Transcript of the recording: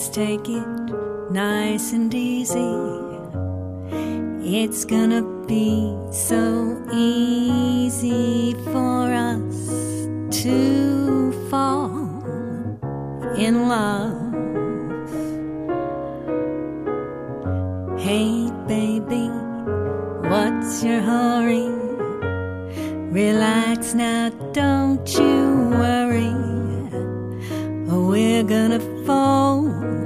Let's take it nice and easy. It's gonna be so easy for us to fall in love. Hey baby, what's your hurry? Relax now, don't you worry. We're gonna fall